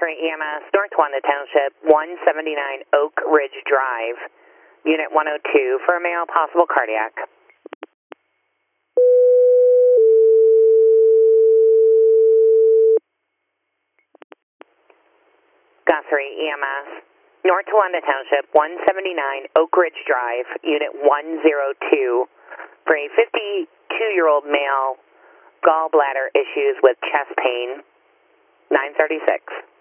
Gossery EMS, North Wanda Township, 179 Oak Ridge Drive, Unit 102 for a male, possible cardiac. Gossery EMS, North Wanda Township, 179 Oak Ridge Drive, Unit 102 for a 52-year-old male, gallbladder issues with chest pain, 936.